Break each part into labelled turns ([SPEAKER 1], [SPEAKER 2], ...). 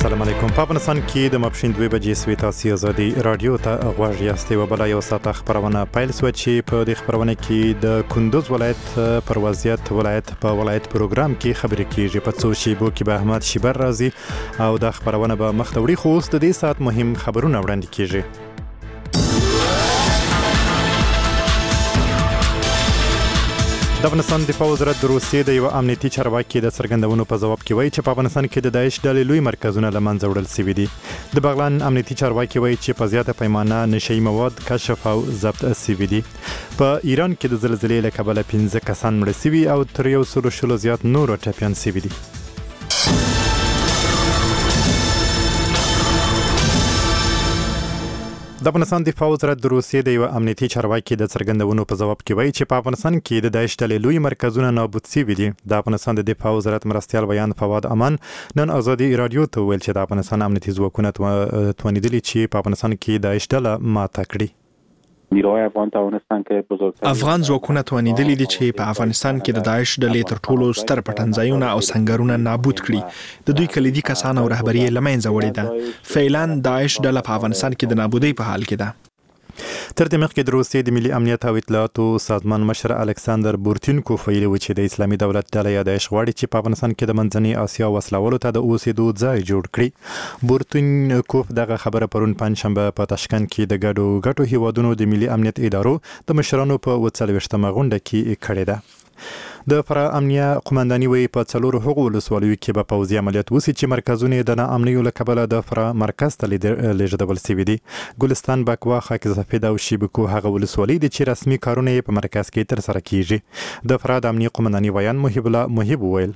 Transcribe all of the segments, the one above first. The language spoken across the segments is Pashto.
[SPEAKER 1] السلام علیکم. په افغانستان کې د ماپښین 2 بجې سوي تاسو ازادي رادیو ته غواړئ یاستئ. و بل یو ساعت خبرونه پیل شو چې په دې خبرونه کې د کندوز ولایت پر وضعیت ولایت په ولایت پروګرام کې خبرې کیږي. په څو شیبو کې به احمد شیبر راځي او د خبرونه به مخ ته وړي. خو اوس د دې ساعت مهم خبرونه وړاندې کیږي. د افغانستان دفاع وزارت د روسیې د یو امنیتي چارواکي د څرګندونو په ځواب کې وایي چې په افغانستان کې د داعش ډلې لوی مرکزونه له منځه وړل شوي دي. د بغلان امنیتي چارواکي وایي چې په زیاته پیمانه نشهیي مواد کشف او ضبط شوي دي. په ایران کې د زلزلې له کبله 15 کسان مړه شوي او تر 100 زیات نور ټپیان شوي دي. د افغانستان دفاع وزارت د روسیې د یو امنیتي چارواکي د څرګندونو په ځواب کې وایي چې په افغانستان کې د داعش ډلې لوی مرکزونه نابود شوي دي. د افغانستان د دفاع وزارت مرستیال ویان فواد امان نن ازادي رادیو ته ویل چې د افغانستان امنیتي ځواکونه توانیدلي چې په افغانستان کې داعش ډله ماته کړي.
[SPEAKER 2] افغان ځواکونه توانیدلي دي چې په افغانستان کې د داعش ډلې تر ټولو ستر پټنځایونه او سنگرونه نابود کړي. د دوی کلیدي کسان او رهبري یې له منځه وړې ده. فعلاً داعش ډله په افغانستان کې د نابودۍ په حال کې ده.
[SPEAKER 1] تر دې مخکې د روسیې د ملي امنیت او اطلاعاتو سازمان مشر الکساندر بورتینکوف ویلي و چې د اسلامي دولت ډله یا داعش غواړي چې په افغانستان کې د منځنۍ اسیا وسلوالو ته د اوسېدو ځای جوړ کړي. بورتینکوف دغه خبره پرون پنځشنبه په تاشکند کې د ګډو هیوادونو د ملي امنیت ادارو د مشرانو په 40مه غونډه کې کړې ده. د فرا امنیه قومنداني وی په څلورو هغو ولسوالیو کې به پوځي عملیات وسي چې مرکزونه د ناامنیو له کبله د فرا مرکز ته لیږدول شوي دي. ګلستان، بکوا، خاک سفید او شیبکو هغه ولسوالۍ دي چې رسمي کارونه یې په مرکز کې ترسره کیږي. د فرا د امنیه قومنداني ویان محب ویل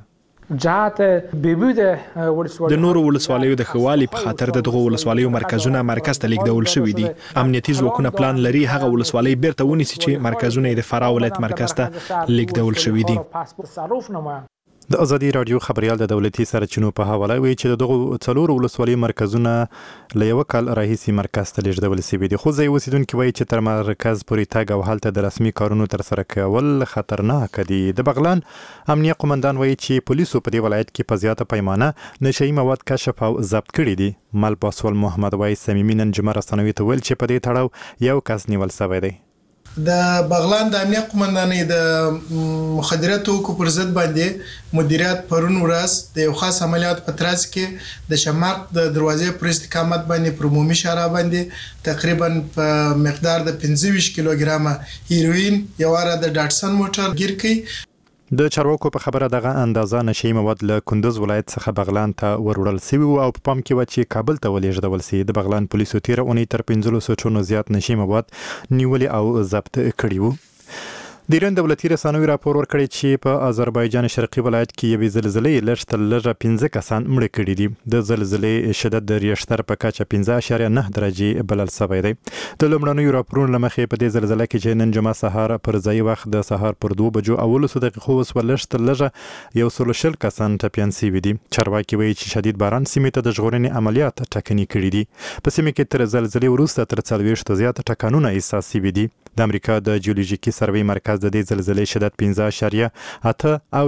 [SPEAKER 2] د نورو ولسوالیو د خوالي په خاطر دغه ولسوالیو مرکزونه مرکز ته لیږدول شوي دي. امنیتي ځواکونه پلان لري هغه ولسوالۍ بیرته ونیسي چې مرکزونه د فرا ولایت مرکز ته لیږدول شوي دي.
[SPEAKER 1] د ازادي رادیو خبريال د دولتي سرچینو په حواله وی چې دغه څلور ولسوالۍ مرکزونه له یو کال راهیسي مرکز ته لیږدول شوي دي. خو ځای اوسیدونکو وایي چې تر مرکز پورې تګ او هلته د رسمي کارونو ترسره کول خطرناک دي. د بغلان امنیه قومندان وایي چې پولیسو په دې ولایت کې په زیاته پیمانه نشهیي مواد کشف او ضبط کړي دي. مل باسول محمد وایي صمیمي نن جمعه رسنوي ته ویل چې په دې تړاو یو کس نیول شوی دی.
[SPEAKER 3] د بغلان د امنیه قومندانۍ د مخدرات توکو پر ضد باندې مدیریت پرون ورځ د یو خاص عملیات په ترڅ کې د شماق د دروازې پر استقامت باندې پر عمومي شارع باندې تقریبا په مقدار د 25 کیلوګرامه هیروین یو را د ډاټسن موټر گیر کړي.
[SPEAKER 1] د چارواکو په خبره دغه اندازه نشهیي مواد له کندوز ولایت څخه بغلان ته وروړل شوي او په پام کې و چې کابل ته ولېږدول شي. د بغلان پولیسو تیره اونۍ تر 15 ټنو زیات نشهیي مواد نیولي او ضبط کړي وو. د ایران دولتي رسنیو راپور ورکړی چې په آذربایجان شرقي ولایت کې یوې زلزلې لږ تر لږه 15 کسان مړه کړي دي. د زلزلې شدت د ریشتر په کچه 15.9 درجې بلل شوی دی. د لومړنیو راپورونو له مخې په دې زلزلې کې چې نن جمعه سهار پر ځای وخت د سهار پر 2 بجو او 19 دقیقو وسوه لږ تر لږه 120 کسان ټپیان شوي دي. چارواکي وایي چې شدید باران سیمې ته د ژغورنې عملیات ټکني کړي دي. په سیمه کې تر زلزلې وروسته تر 40 زیات ټکانونه احساس شوي دي. د امریکا د جیولوژیکي سروې مرکز د دې زلزلې شدت 15.8 او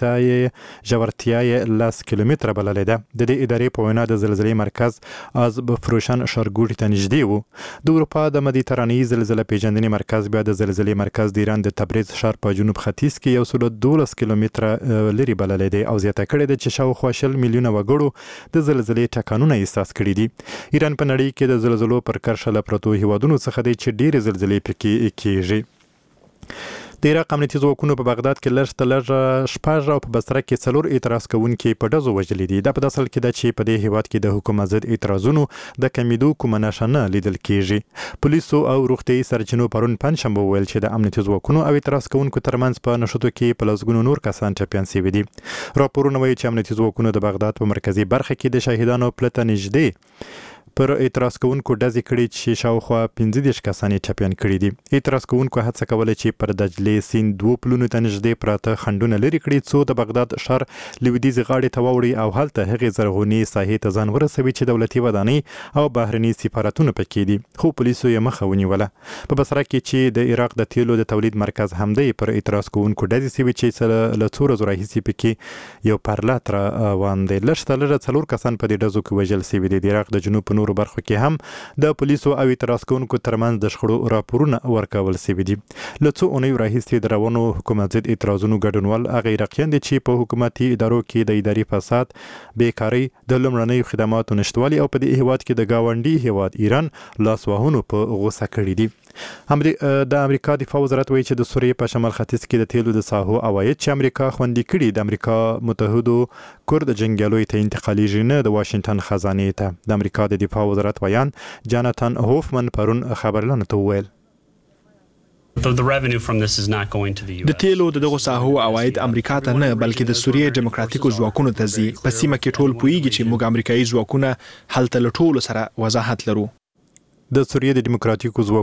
[SPEAKER 1] ژورتیا یې 10 کیلومتره بللې ده. د دې ادارې په وینا د زلزلې مرکز از بفروشن ښارګوټي ته نږدې و. د اروپا د مدیترانې زلزلې پیژندنې مرکز بیا د زلزلې مرکز د ایران د تبریز ښار په جنوب ختیځ کې 112 کیلومتره لري بللې ده او زیاته کړې ده چې شاوخوا 10 میلیونه وګړو د زلزلې ټکانونه احساس کړي دي. ایران په نړۍ کې د زلزلو پر کرښه له پرتو هیوادونو څخه دی چې ډېرې زلزلې پکې کیږي. د عراق امنیتي ځواکونو په بغداد کې لږ تر لږه 6 او په بصره کې 4 اعتراض کوونکي په ډزو وژلي دي. دا په داسې حال کې ده چې په دې هیواد کې د حکومت ضد اعتراضونو د کمیدو کومه نښه نه لیدل کیږي. پولیسو او روغتیايي سرچینو پرون پنځشنبه ویل چې د امنیتي ځواکونو او اعتراض کوونکو ترمنځ په نښتو کې په لسګونو نور کسان ټپیان شوي دي. راپورونه وایي چې امنیتي ځواکونو د بغداد په مرکزي برخه کې د شهیدانو پلته نږدې پر اعتراض کوونکو ډزې کړي چې شاوخوا 15 کسان چپیان کړي دي. اعتراض کوونکو هڅه کوله چې پر دجلې سیند 2 پلونو ته نږدې پراته خنډونه لري کړي څو د بغداد ښار لویدیځ غاړې ته واوړي او هلته هغې زرغونې ساحې ته ځان ورسوي چې دولتي ودانۍ او بهرني سفارتونه پکې دي. خو پولیسو یې مخه ونیوله. په بصره کې چې د عراق د تیلو د تولید مرکز هم دی پر اعتراض کوونکو ډزې سوي چې له څو ورځو راهیسې پکې یو پرلات روان دی. لږ 4 کسان په دې ډزو کې وژل سوي دي. د عراق د جنوب په نورو برخو کې هم د پولیسو او اعتراض کوونکو ترمنځ د شخړو راپورونه ورکول سوي دي. له څو اونیو راهیسې د روانو حکومت ضد اعتراضونو ګډونوال هغه عراقیان دي چې په حکومتي ادارو کې د اداري فساد، بیکاري، د لومړنیو خدماتو نشتوالي او په دې هیواد کې د گاونډي هیواد ایران لاسوهنو په غوسه کړي دي. د امریکا دفاع وزارت وایي چې د سوریې په شمال ختیځ کې د تیلو د ساحو عواید چې امریکا خوندي کړي د امریکا متحدو کورد جنګیالیو ته انتقالیږي نه د واشنگټن خزانې ته. د امریکا د دفاع وزارت ویان جاناتان هوفمن پرون خبرلانو ته وویل
[SPEAKER 2] د تیلو دغه ساحو عواید امریکا ته نه بلکې د سوریې ډیموکراتیکو ځواکونو ته ځي. په سیمه کې ټول پوهیږي چې موږ امریکایي ځواکونه هلته له ټولو سره وضاحت لرو.
[SPEAKER 1] د سوریې د ډیموکراتیکو